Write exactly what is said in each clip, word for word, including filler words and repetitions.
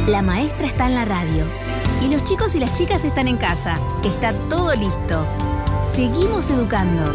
La maestra está en la radio y los chicos y las chicas están en casa. Está todo listo. Seguimos educando.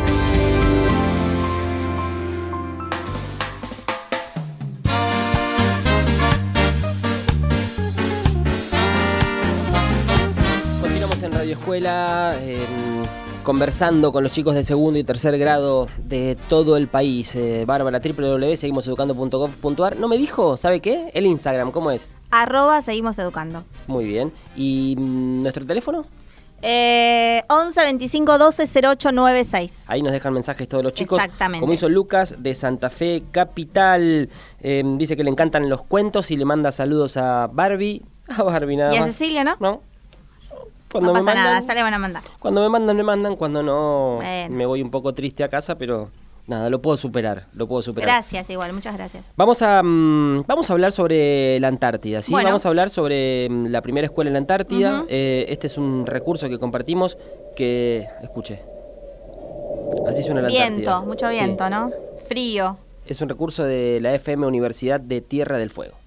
Continuamos en Radio Escuela, eh, conversando con los chicos de segundo y tercer grado de todo el país. Eh, Bárbara, doble u doble u doble u punto seguimos educando punto gov punto a r. ¿No me dijo? ¿Sabe qué? El Instagram, ¿cómo es? Arroba Seguimos Educando. Muy bien. ¿Y mm, nuestro teléfono? Eh, once veinticinco doce cero ocho noventa y seis. Ahí nos dejan mensajes todos los chicos. Exactamente. Como hizo Lucas de Santa Fe Capital. Eh, dice que le encantan los cuentos y le manda saludos a Barbie. A Barbie nada más. ¿Y a más. Cecilia, no? No. Cuando no pasa me mandan, nada, ya le van a mandar. Cuando me mandan, me mandan. Cuando no, bueno. me voy un poco triste a casa, pero nada, lo puedo superar. Lo puedo superar. Gracias, igual, muchas gracias. Vamos a, um, vamos a hablar sobre la Antártida, ¿sí? Bueno. Vamos a hablar sobre um, la primera escuela en la Antártida. Uh-huh. Eh, este es un recurso que compartimos que... Escuche. Así suena la viento, Antártida. Viento, mucho viento, sí. ¿no? Frío. Es un recurso de la F M Universidad de Tierra del Fuego.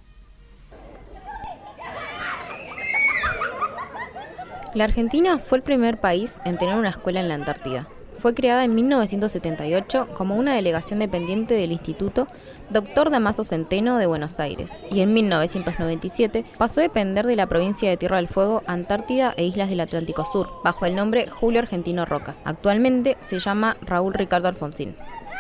La Argentina fue el primer país en tener una escuela en la Antártida. Fue creada en mil novecientos setenta y ocho como una delegación dependiente del Instituto Doctor Dámaso Centeno de Buenos Aires y en mil novecientos noventa y siete pasó a depender de la provincia de Tierra del Fuego, Antártida e Islas del Atlántico Sur, bajo el nombre Julio Argentino Roca. Actualmente se llama Raúl Ricardo Alfonsín.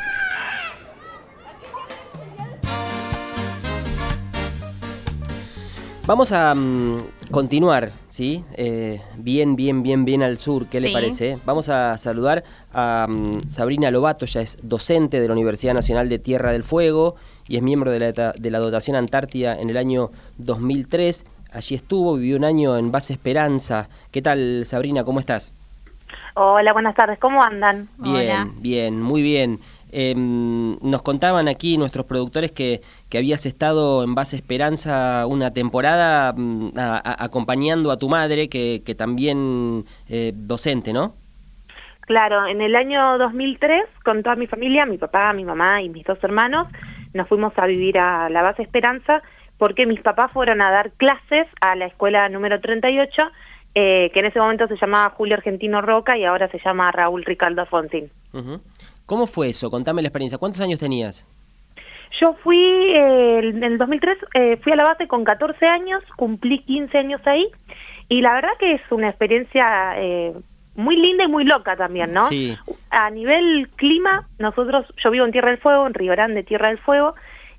Vamos a um, continuar, ¿sí? Eh, bien, bien, bien, bien al sur, ¿qué sí. le parece? Vamos a saludar a um, Sabrina Lobato, ella es docente de la Universidad Nacional de Tierra del Fuego y es miembro de la, de la dotación Antártida en el año dos mil tres. Allí estuvo, vivió un año en Base Esperanza. ¿Qué tal, Sabrina? ¿Cómo estás? Hola, buenas tardes. ¿Cómo andan? Bien, Hola. Bien, muy bien. Eh, nos contaban aquí nuestros productores que, que habías estado en Base Esperanza una temporada a, a, acompañando a tu madre, que, que también eh, docente, ¿no? Claro, en el año dos mil tres, con toda mi familia, mi papá, mi mamá y mis dos hermanos, nos fuimos a vivir a la Base Esperanza porque mis papás fueron a dar clases a la escuela número treinta y ocho, eh, que en ese momento se llamaba Julio Argentino Roca y ahora se llama Raúl Ricardo Alfonsín. Uh-huh. ¿Cómo fue eso? Contame la experiencia. ¿Cuántos años tenías? Yo fui, eh, en el dos mil tres, eh, fui a la base con catorce años, cumplí quince años ahí, y la verdad que es una experiencia eh, muy linda y muy loca también, ¿no? Sí. A nivel clima, nosotros, yo vivo en Tierra del Fuego, en Río Grande, Tierra del Fuego,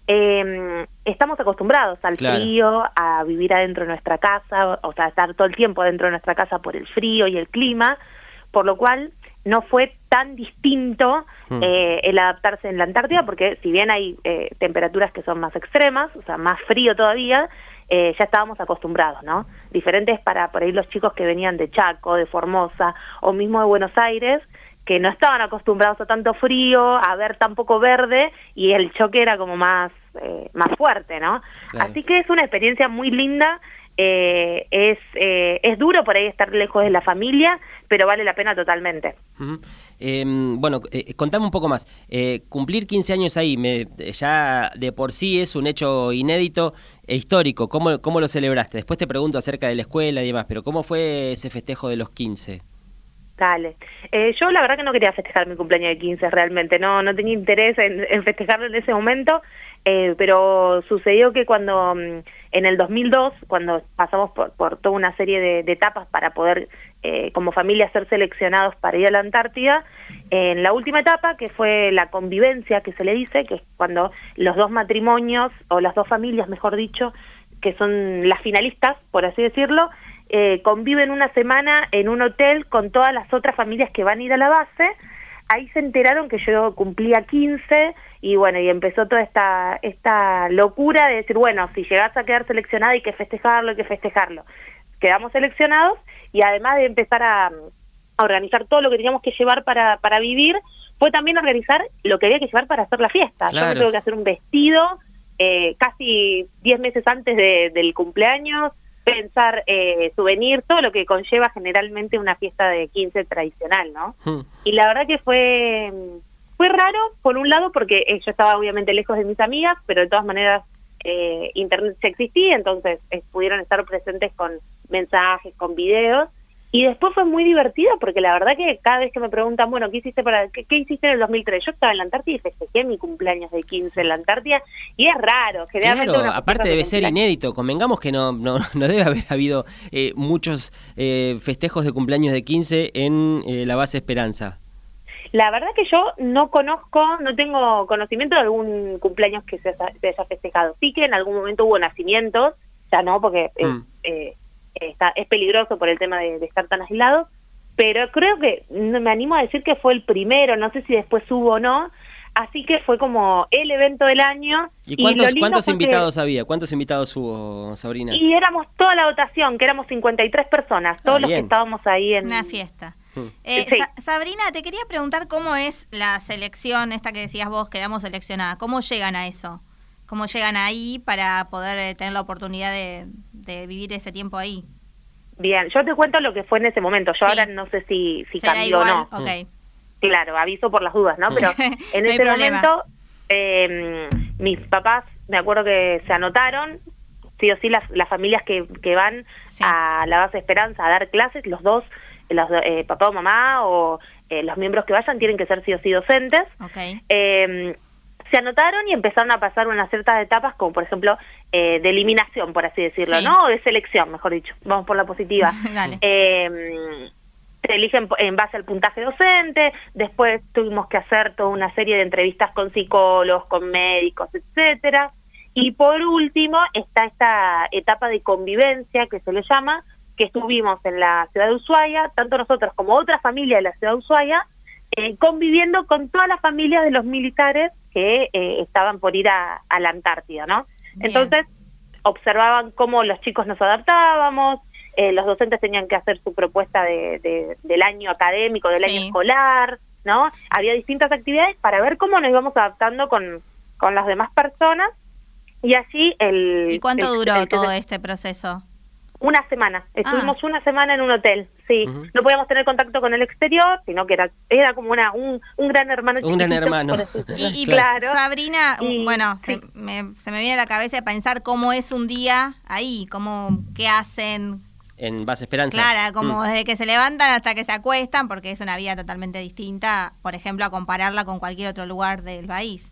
eh, estamos acostumbrados al claro. frío, a vivir adentro de nuestra casa, o sea, estar todo el tiempo adentro de nuestra casa por el frío y el clima, por lo cual no fue tan distinto mm. eh, el adaptarse en la Antártida, porque si bien hay eh, temperaturas que son más extremas, o sea, más frío todavía, eh, ya estábamos acostumbrados, ¿no? Diferentes para por ahí los chicos que venían de Chaco, de Formosa, o mismo de Buenos Aires, que no estaban acostumbrados a tanto frío, a ver tan poco verde, y el choque era como más, eh, más fuerte, ¿no? Claro. Así que es una experiencia muy linda. Eh, es, eh, es duro por ahí estar lejos de la familia, pero vale la pena totalmente. Uh-huh. Eh, bueno, eh, contame un poco más. Eh, cumplir quince años ahí, me, ya de por sí es un hecho inédito e histórico. ¿Cómo, cómo lo celebraste? Después te pregunto acerca de la escuela y demás, pero ¿cómo fue ese festejo de los quince? Dale. Eh, yo la verdad que no quería festejar mi cumpleaños de quince realmente, no, no tenía interés en, en festejarlo en ese momento, eh, pero sucedió que cuando, en el dos mil dos, cuando pasamos por, por toda una serie de, de etapas para poder, eh, como familia, ser seleccionados para ir a la Antártida, eh, en la última etapa, que fue la convivencia, que se le dice, que es cuando los dos matrimonios, o las dos familias, mejor dicho, que son las finalistas, por así decirlo, Eh, conviven una semana en un hotel con todas las otras familias que van a ir a la base. Ahí se enteraron que yo cumplía quince y bueno, y empezó toda esta esta locura de decir, bueno, si llegás a quedar seleccionada hay que festejarlo, hay que festejarlo. Quedamos seleccionados y además de empezar a, a organizar todo lo que teníamos que llevar para, para vivir, fue también organizar lo que había que llevar para hacer la fiesta. Claro. Yo me tuve que hacer un vestido eh, casi diez meses antes de, del cumpleaños, pensar eh, souvenir, todo lo que conlleva generalmente una fiesta de quince tradicional, ¿no? Hmm. Y la verdad que fue fue raro, por un lado, porque eh, yo estaba obviamente lejos de mis amigas, pero de todas maneras eh, internet ya existía, entonces eh, pudieron estar presentes con mensajes, con videos. Y después fue muy divertido porque la verdad que cada vez que me preguntan, bueno, ¿qué hiciste para qué, qué hiciste en el dos mil tres? Yo estaba en la Antártida y festejé mi cumpleaños de quince en la Antártida y es raro. Claro, aparte debe ser inédito. Convengamos que no no, no debe haber habido eh, muchos eh, festejos de cumpleaños de quince en eh, la base Esperanza. La verdad que yo no conozco, no tengo conocimiento de algún cumpleaños que se, se haya festejado. Sí que en algún momento hubo nacimientos, ya no, porque mm. eh, eh, Está, es peligroso por el tema de, de estar tan aislados, pero creo que no, me animo a decir que fue el primero, no sé si después hubo o no, así que fue como el evento del año. ¿Y cuántos, y cuántos invitados que, había? ¿Cuántos invitados hubo, Sabrina? Y éramos toda la dotación, que éramos cincuenta y tres personas, todos ah, los que estábamos ahí en... Una fiesta. Hmm. Eh, sí. Sa Sabrina, te quería preguntar cómo es la selección, esta que decías vos, quedamos seleccionada, ¿cómo llegan a eso? ¿Cómo llegan ahí para poder eh, tener la oportunidad de, de vivir ese tiempo ahí? Bien, yo te cuento lo que fue en ese momento. Yo sí. ahora no sé si, si cambió igual? o no. Okay. Claro, aviso por las dudas, ¿no? Pero en no ese momento eh, mis papás, me acuerdo que se anotaron, sí o sí, las, las familias que, que van sí. a la base Esperanza a dar clases, los dos, los, eh, papá o mamá o eh, los miembros que vayan tienen que ser sí o sí docentes. Okay. Eh, se anotaron y empezaron a pasar unas ciertas etapas, como por ejemplo, eh, de eliminación, por así decirlo, sí. ¿no? O de selección, mejor dicho. Vamos por la positiva. Dale. Eh, se eligen en base al puntaje docente, después tuvimos que hacer toda una serie de entrevistas con psicólogos, con médicos, etcétera. Y por último está esta etapa de convivencia, que se le llama, que estuvimos en la ciudad de Ushuaia, tanto nosotros como otra familia de la ciudad de Ushuaia, eh, conviviendo con todas las familias de los militares que eh, estaban por ir a, a la Antártida, ¿no? Bien. Entonces, observaban cómo los chicos nos adaptábamos, eh, los docentes tenían que hacer su propuesta de, de, del año académico, del sí. año escolar, ¿no? Había distintas actividades para ver cómo nos íbamos adaptando con, con las demás personas, y así el... ¿Y cuánto el, duró el, el, todo este proceso? Una semana, estuvimos ah. una semana en un hotel, sí, uh-huh. no podíamos tener contacto con el exterior, sino que era era como una un, un gran hermano. Un gran hermano. Y, y claro. Sabrina, y, bueno, sí. se, me, se me viene a la cabeza pensar cómo es un día ahí, cómo, qué hacen. En Base Esperanza. Claro, como mm. desde que se levantan hasta que se acuestan, porque es una vida totalmente distinta, por ejemplo, a compararla con cualquier otro lugar del país.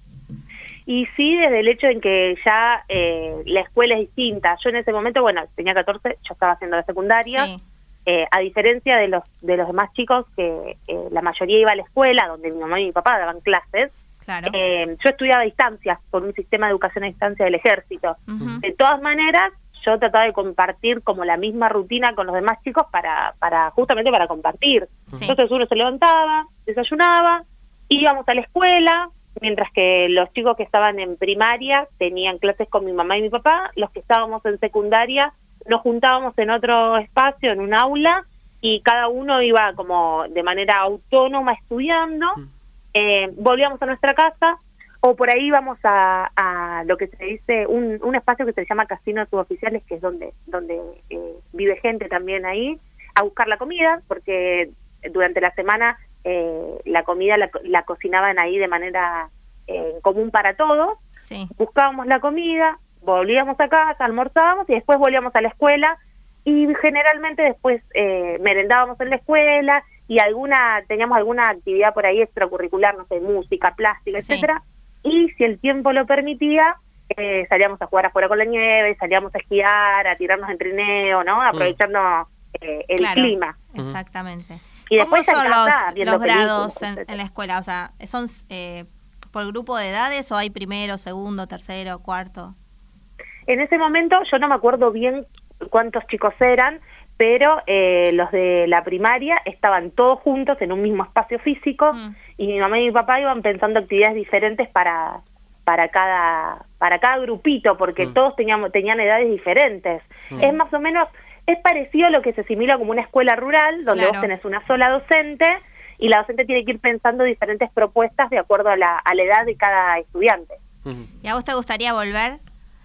Y sí, desde el hecho en que ya eh, la escuela es distinta. Yo en ese momento, bueno, tenía catorce, yo estaba haciendo la secundaria. Sí. Eh, a diferencia de los de los demás chicos, que eh, la mayoría iba a la escuela, donde mi mamá y mi papá daban clases. Claro. Eh, yo estudiaba a distancia, por un sistema de educación a distancia del ejército. Uh-huh. De todas maneras, yo trataba de compartir como la misma rutina con los demás chicos para, para justamente para compartir. Sí. Entonces uno se levantaba, desayunaba, íbamos a la escuela, mientras que los chicos que estaban en primaria tenían clases con mi mamá y mi papá, los que estábamos en secundaria nos juntábamos en otro espacio, en un aula, y cada uno iba como de manera autónoma estudiando, eh, volvíamos a nuestra casa, o por ahí íbamos a, a lo que se dice, un, un espacio que se llama Casino Suboficiales, que es donde, donde eh, vive gente también ahí, a buscar la comida, porque durante la semana Eh, la comida la, la cocinaban ahí de manera eh, común para todos. Sí. Buscábamos la comida, volvíamos a casa, almorzábamos y después volvíamos a la escuela, y generalmente después eh, merendábamos en la escuela y alguna teníamos alguna actividad por ahí extracurricular, no sé, música, plástica, sí. etcétera. Y si el tiempo lo permitía, eh, salíamos a jugar afuera con la nieve, salíamos a esquiar, a tirarnos en trineo, ¿no? Aprovechando eh, el claro, clima. Exactamente. Y ¿Cómo son casa, los, los grados en, en la escuela? O sea, ¿son eh, por grupo de edades o hay primero, segundo, tercero, cuarto? En ese momento yo no me acuerdo bien cuántos chicos eran, pero eh, los de la primaria estaban todos juntos en un mismo espacio físico, mm. y mi mamá y mi papá iban pensando actividades diferentes para para cada para cada grupito, porque mm. todos teníamos tenían edades diferentes. Mm. Es más o menos... Es parecido a lo que se asimila como una escuela rural, donde claro. vos tenés una sola docente, y la docente tiene que ir pensando diferentes propuestas de acuerdo a la, a la edad de cada estudiante. ¿Y a vos te gustaría volver?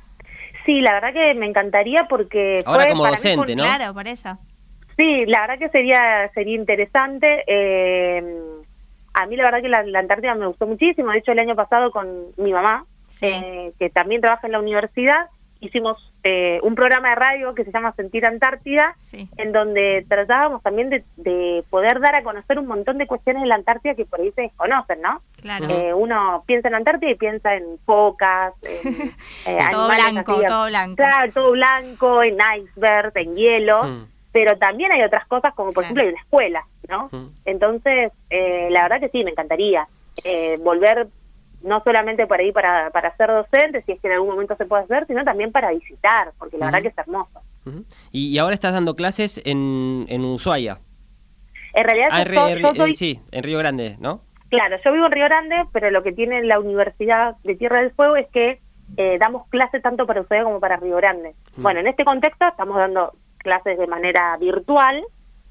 Sí, la verdad que me encantaría, porque... Ahora fue, como para docente, mí, ¿no? Claro, por eso. Sí, la verdad que sería sería interesante. Eh, a mí la verdad que la, la Antártida me gustó muchísimo. De hecho, el año pasado con mi mamá sí. eh, que también trabaja en la universidad. Hicimos eh, un programa de radio que se llama Sentir Antártida, sí. en donde tratábamos también de, de poder dar a conocer un montón de cuestiones de la Antártida que por ahí se desconocen, ¿no? Claro. Eh, uno piensa en Antártida y piensa en focas, en eh, todo blanco, así, todo blanco. Claro, todo blanco, en iceberg, en hielo, mm. pero también hay otras cosas como por claro. ejemplo hay una escuela, ¿no? Mm. Entonces, eh, la verdad que sí, me encantaría eh, volver no solamente por ahí para, para ser docente, si es que en algún momento se puede hacer, sino también para visitar, porque la uh-huh. verdad que es hermoso. Uh-huh. y, y ahora estás dando clases en, en Ushuaia. En realidad ah, yo, re, yo soy... Eh, sí, en Río Grande, ¿no? Claro, yo vivo en Río Grande, pero lo que tiene la Universidad de Tierra del Fuego es que eh, damos clases tanto para Ushuaia como para Río Grande. Uh-huh. Bueno, en este contexto estamos dando clases de manera virtual,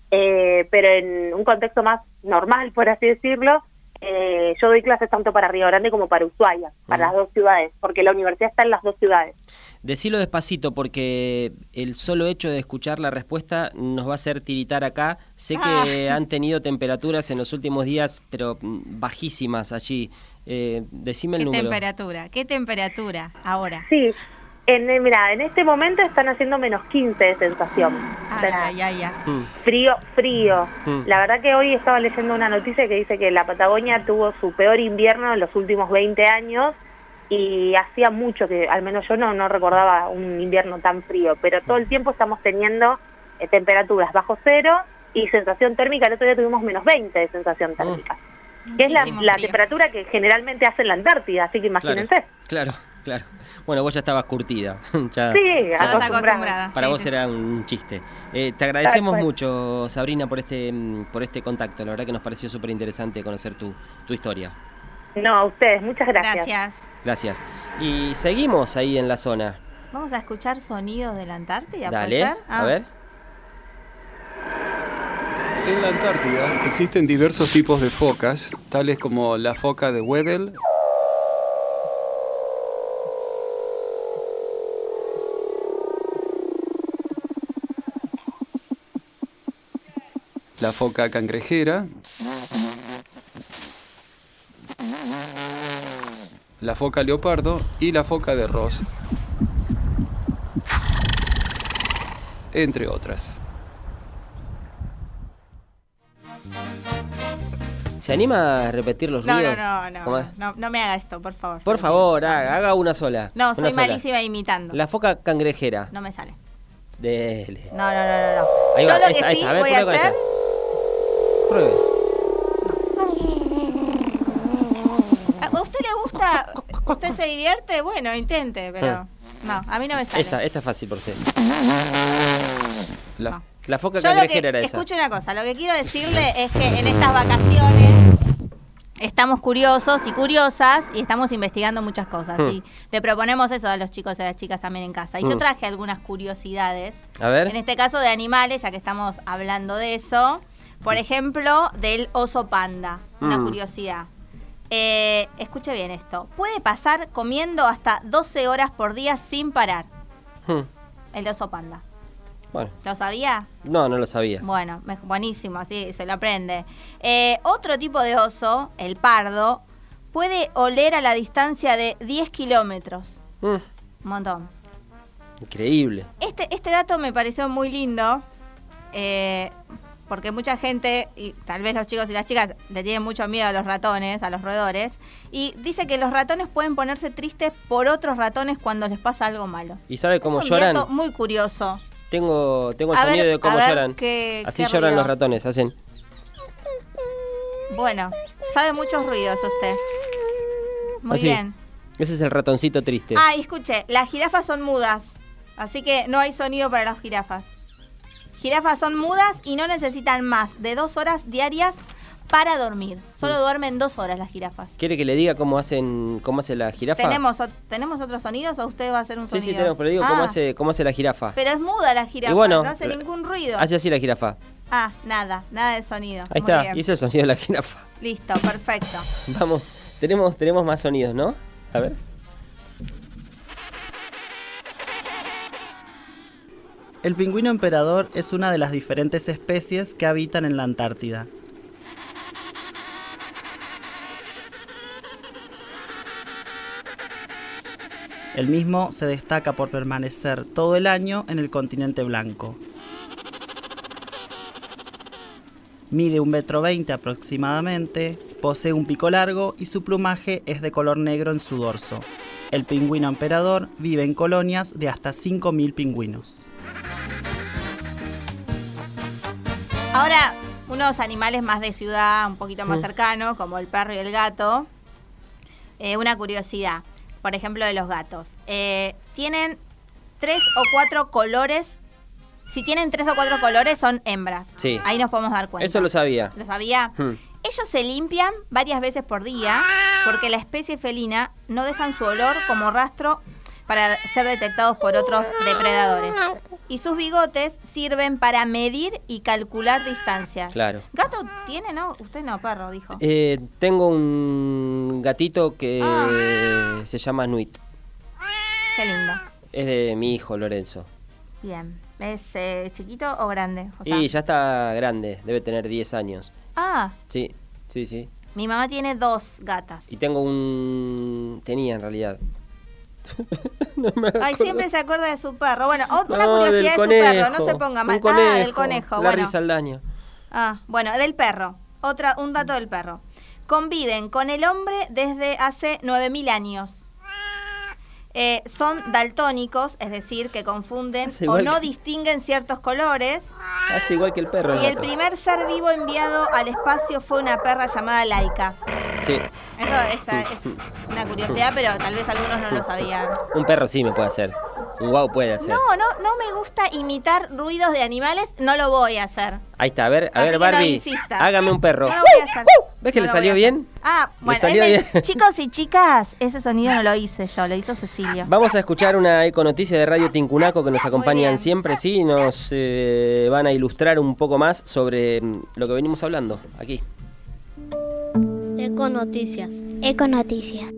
eh, pero en un contexto más normal, por así decirlo, Eh, yo doy clases tanto para Río Grande como para Ushuaia, para uh-huh. las dos ciudades, porque la universidad está en las dos ciudades. Decilo despacito, porque el solo hecho de escuchar la respuesta nos va a hacer tiritar acá. Sé ah. que han tenido temperaturas en los últimos días, pero bajísimas allí. Eh, decime el ¿Qué número. ¿Qué temperatura? ¿Qué temperatura ahora? Sí. En, mira, en este momento están haciendo menos quince de sensación. Ah, o sea, ya, ya. Mm. Frío, frío. Mm. La verdad que hoy estaba leyendo una noticia que dice que la Patagonia tuvo su peor invierno en los últimos veinte años y hacía mucho que, al menos yo no, no recordaba un invierno tan frío, pero todo el tiempo estamos teniendo eh, temperaturas bajo cero y sensación térmica. El otro día tuvimos menos veinte de sensación térmica. Mm. Que es la, la temperatura que generalmente hace en la Antártida, así que imagínense. Claro, claro. Claro. Bueno, vos ya estabas curtida. ya, sí, ya acostumbrada. Para sí, vos sí. era un chiste. Eh, te agradecemos mucho, Sabrina, por este por este contacto. La verdad que nos pareció súper interesante conocer tu, tu historia. No, a ustedes. Muchas gracias. Gracias. Gracias. Y seguimos ahí en la zona. Vamos a escuchar sonidos de la Antártida. Dale, ah. a ver. En la Antártida existen diversos tipos de focas, tales como la foca de Weddell, la foca cangrejera, la foca leopardo y la foca de Ross, entre otras. ¿Se anima a repetir los no, ruidos? No, no, no, no, no me haga esto, por favor. Por favor, haga, haga una sola. No, soy una sola. malísima imitando. La foca cangrejera. No me sale. Dele. No, no, no, no. Ahí Yo va, lo esta, que sí esta. A ver, voy a con hacer... Pruebe. ¿A usted le gusta? ¿Usted se divierte? Bueno, intente, pero... Ah. No, a mí no me sale. Esta, esta es fácil por usted. La, no. la foca Yo cangrejera que, era esa. Escuche una cosa, lo que quiero decirle es que en estas vacaciones estamos curiosos y curiosas y estamos investigando muchas cosas. Hmm. Y le proponemos eso a los chicos y a las chicas también en casa. Y hmm. yo traje algunas curiosidades. A ver. En este caso de animales, ya que estamos hablando de eso. Por ejemplo, del oso panda. Una hmm. curiosidad. Eh, escuche bien esto. Puede pasar comiendo hasta doce horas por día sin parar. Hmm. El oso panda. Bueno. ¿Lo sabía? No, no lo sabía. Bueno, buenísimo, así se lo aprende. Eh, otro tipo de oso, el pardo, puede oler a la distancia de diez kilómetros. Mm. Un montón. Increíble. Este, este dato me pareció muy lindo, eh, porque mucha gente, y tal vez los chicos y las chicas, le tienen mucho miedo a los ratones, a los roedores, y dice que los ratones pueden ponerse tristes por otros ratones cuando les pasa algo malo. ¿Y sabe cómo es un lloran? dato muy curioso. Tengo, tengo el a sonido ver, de cómo lloran. Qué, Así qué lloran ruido. los ratones, hacen. Bueno, sabe muchos ruidos usted. Muy Así. bien. Ese es el ratoncito triste. Ah, y escuche, las jirafas son mudas, así que no hay sonido para las jirafas. Jirafas son mudas y no necesitan más de dos horas diarias para dormir. Solo mm. duermen dos horas las jirafas. ¿Quiere que le diga cómo hacen, cómo hace la jirafa? ¿Tenemos, ¿Tenemos otros sonidos o usted va a hacer un sí, sonido? Sí, sí, tenemos, pero digo, ah. ¿cómo hace, cómo hace la jirafa? Pero es muda la jirafa, bueno, no hace ningún ruido. Hace así la jirafa. Ah, nada, nada de sonido. Ahí Muy está, bien. hizo el sonido de la jirafa. Listo, perfecto. Vamos, tenemos, tenemos más sonidos, ¿no? A ver. El pingüino emperador es una de las diferentes especies que habitan en la Antártida. El mismo se destaca por permanecer todo el año en el continente blanco. Mide un metro veinte aproximadamente, posee un pico largo y su plumaje es de color negro en su dorso. El pingüino emperador vive en colonias de hasta cinco mil pingüinos. Ahora, unos animales más de ciudad, un poquito más Mm. cercanos, como el perro y el gato. Eh, una curiosidad, por ejemplo, de los gatos. Eh, tienen tres o cuatro colores. Si tienen tres o cuatro colores, son hembras. Sí. Ahí nos podemos dar cuenta. Eso lo sabía. ¿Lo sabía? Hmm. Ellos se limpian varias veces por día porque la especie felina no dejan su olor como rastro para ser detectados por otros depredadores. Y sus bigotes sirven para medir y calcular distancia. Claro. ¿Gato tiene, no? Usted no, perro, dijo. Eh, tengo un gatito que Ah. se llama Nuit. Qué lindo. Es de mi hijo, Lorenzo. Bien. ¿Es eh, chiquito o grande? O sea, Y ya está grande, debe tener diez años. Ah, Sí, sí, sí. mi mamá tiene dos gatas. Y tengo un... Tenía en realidad. Ay, siempre se acuerda de su perro. Bueno, o- una No, curiosidad del de su conejo, perro, no se ponga mal. un conejo, Ah, del conejo, Larry bueno. Saldaña. Ah, bueno, del perro. Otra, un dato del perro. Conviven con el hombre desde hace nueve mil años. Eh, son daltónicos, es decir, que confunden Es o igual no que- distinguen ciertos colores. Hace igual que el perro. Y el gato. primer ser vivo enviado al espacio fue una perra llamada Laika. Sí, Eso esa es una curiosidad, pero tal vez algunos no lo sabían. un perro sí me puede hacer. Un guau puede hacer. No, no, no me gusta imitar ruidos de animales, no lo voy a hacer. Ahí está, a ver, a Así ver, que no Barbie. insista. Hágame un perro. No lo voy a hacer. ¿Ves que No le lo salió voy a hacer. bien? Ah, Le bueno, salió es bien. chicos y chicas, ese sonido no lo hice yo, lo hizo Cecilio. Vamos a escuchar una econoticia de Radio Tincunaco que nos acompañan bien. siempre, sí, y nos eh, van a ilustrar un poco más sobre mm, lo que venimos hablando aquí. Econoticias. Econoticias.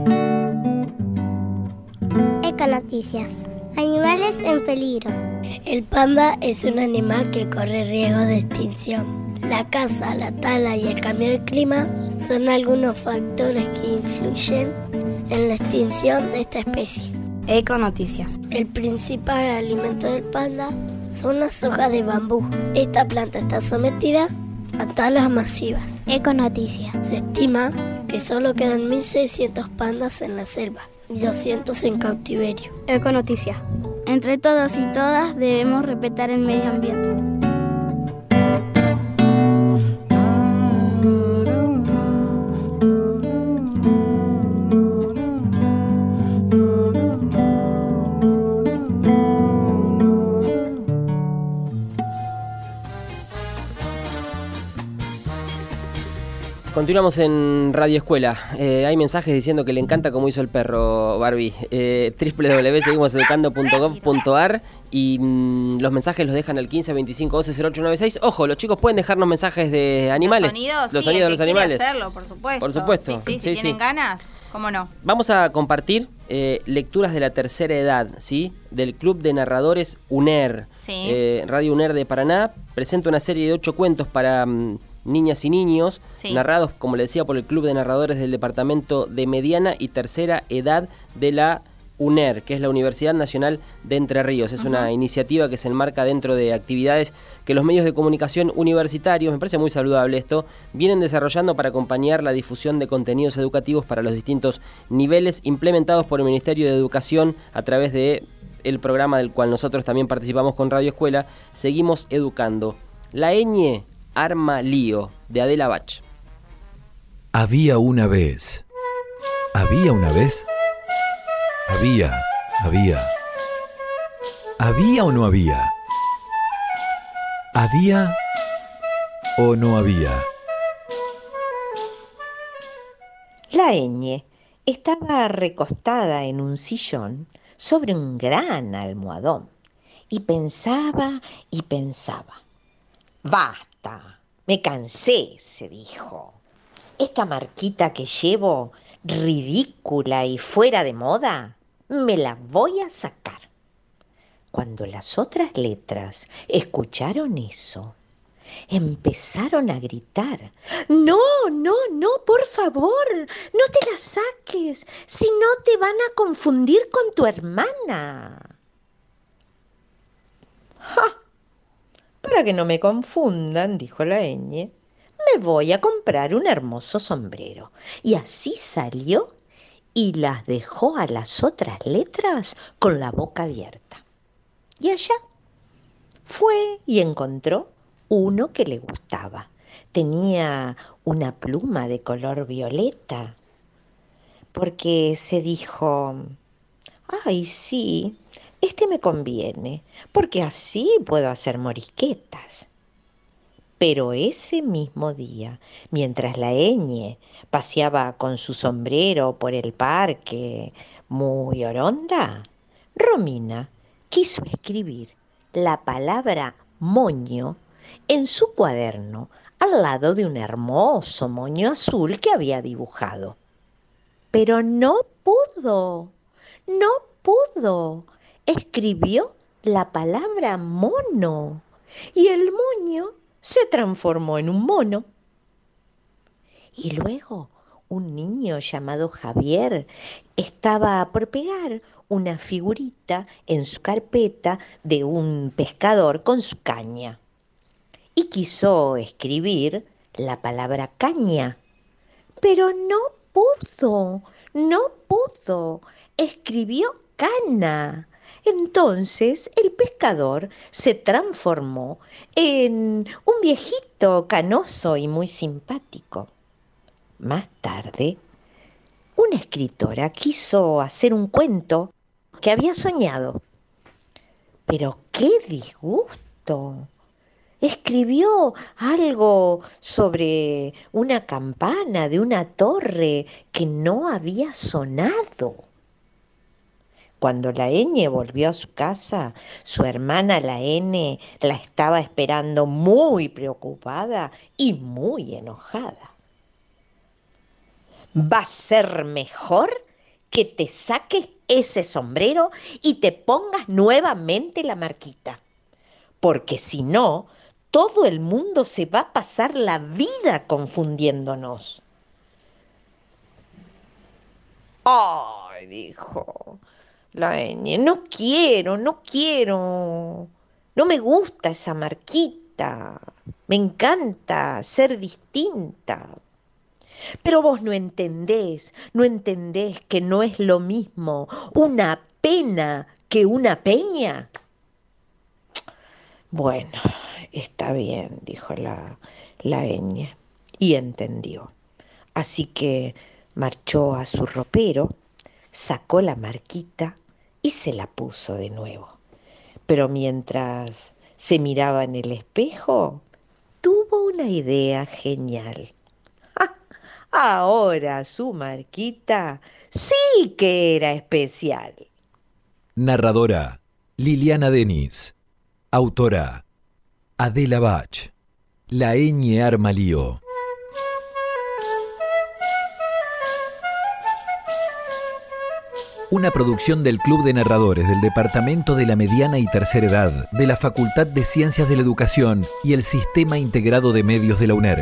Econoticias. Animales en peligro. El panda es un animal que corre riesgo de extinción. La caza, la tala y el cambio de clima son algunos factores que influyen en la extinción de esta especie. Econoticias. El principal alimento del panda son las hojas de bambú. Esta planta está sometida a talas masivas. Econoticias. Se estima que solo quedan mil seiscientos pandas en la selva y doscientos en cautiverio. Econoticias. Entre todos y todas debemos respetar el medio ambiente. Continuamos en Radio Escuela. Eh, hay mensajes diciendo que le encanta como hizo el perro, Barbie. Eh, doble u doble u doble u punto seguimos educando punto gov punto ar y mm, los mensajes los dejan al quince veinticinco doce cero ocho noventa y seis. Ojo, los chicos pueden dejarnos mensajes de animales. Los sonidos, los sí, sonidos de el los que quiere animales. hacerlo, por supuesto. Por supuesto. Sí, sí, si Sí, tienen sí. ganas, cómo no. Vamos a compartir eh, lecturas de la tercera edad, ¿sí? Del Club de Narradores UNER. Sí. Eh, Radio UNER de Paraná presenta una serie de ocho cuentos para mm, niñas y niños, Sí. narrados, como le decía, por el Club de Narradores del Departamento de Mediana y Tercera Edad de la UNER, que es la Universidad Nacional de Entre Ríos. Es una iniciativa que se enmarca dentro de actividades que los medios de comunicación universitarios, me parece muy saludable esto, vienen desarrollando para acompañar la difusión de contenidos educativos para los distintos niveles implementados por el Ministerio de Educación a través de el programa del cual nosotros también participamos con Radio Escuela, Seguimos Educando. La ñ arma lío, de Adela Bach. Había una vez. Había una vez. Había, había. ¿Había o no había? ¿Había o no había? La ñ estaba recostada en un sillón sobre un gran almohadón y pensaba y pensaba. Basta, me cansé, se dijo. Esta marquita que llevo, ridícula y fuera de moda, me la voy a sacar. Cuando las otras letras escucharon eso, Empezaron a gritar. No, no, no, por favor, no te la saques, si no te van a confundir con tu hermana. ¡Ja! Para que no me confundan, dijo la ñ, me voy a comprar un hermoso sombrero. Y así salió y las dejó a las otras letras con la boca abierta. Y allá fue y encontró uno que le gustaba. Tenía una pluma de color violeta, porque se dijo, ay, sí, este me conviene, porque así puedo hacer morisquetas. Pero ese mismo día, mientras la ñ paseaba con su sombrero por el parque muy oronda, Romina quiso escribir la palabra moño en su cuaderno al lado de un hermoso moño azul que había dibujado. Pero no pudo, no pudo. Escribió la palabra mono y el moño se transformó en un mono. Y luego un niño llamado Javier estaba por pegar una figurita en su carpeta de un pescador con su caña. Y quiso escribir la palabra caña, pero no pudo, no pudo. Escribió cana. Entonces el pescador se transformó en un viejito canoso y muy simpático. Más tarde, una escritora quiso hacer un cuento que había soñado. Pero ¡qué disgusto! Escribió algo sobre una campana de una torre que no había sonado. Cuando la ñ volvió a su casa, su hermana la ene la estaba esperando muy preocupada y muy enojada. Va a ser mejor que te saques ese sombrero y te pongas nuevamente la marquita, porque si no, todo el mundo se va a pasar la vida confundiéndonos. Ay, dijo la ñ, no quiero, no quiero, no me gusta esa marquita, me encanta ser distinta. Pero vos no entendés, no entendés que no es lo mismo una pena que una peña. Bueno, está bien, dijo la, la ñ, y entendió. Así que marchó a su ropero, sacó la marquita y se la puso de nuevo. Pero mientras se miraba en el espejo, tuvo una idea genial. Ahora su marquita sí que era especial. Narradora, Liliana Denis. Autora, Adela Bach. La ñ arma lío. Una producción del Club de Narradores del Departamento de la Mediana y Tercera Edad, de la Facultad de Ciencias de la Educación y el Sistema Integrado de Medios de la UNER.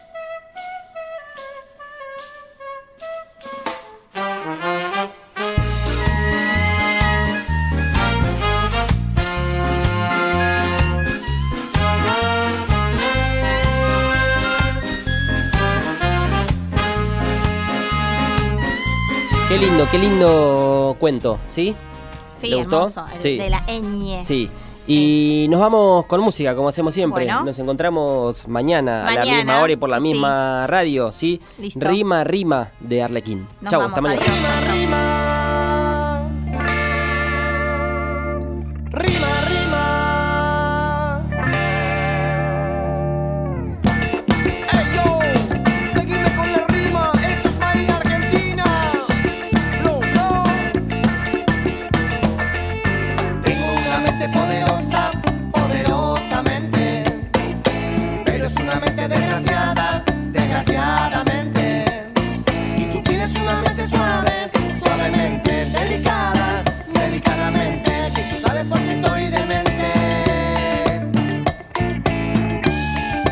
Qué lindo, qué lindo cuento, ¿sí? Sí, ¿Le gustó? hermoso, el Sí. de la ñ. Sí. Y nos vamos con música, como hacemos siempre. Bueno. Nos encontramos mañana, a la Mañana, misma hora y por la sí, misma radio, ¿sí? Listo. Rima, rima de Arlequín. Nos Chau, vamos, hasta mañana. adiós. Poderosa, poderosamente, pero es una mente desgraciada, desgraciadamente. Y tú tienes una mente suave, suavemente, delicada, delicadamente, que tú sabes por qué estoy demente.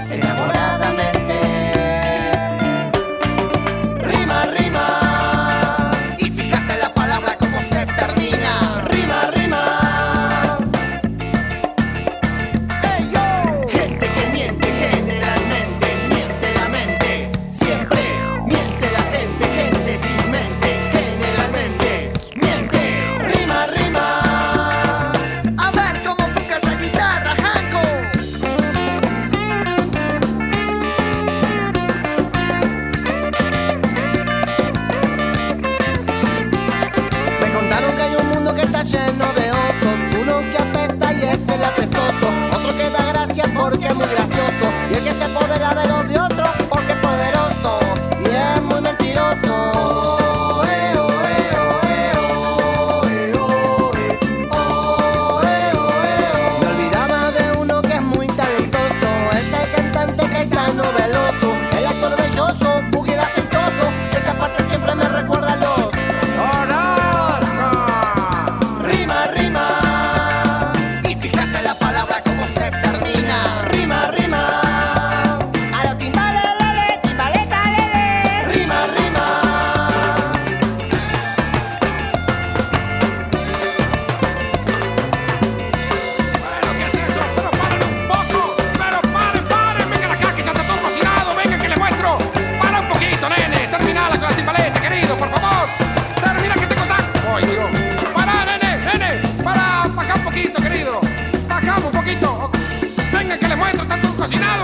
poquito. Venga que les muestro, está todo cocinado.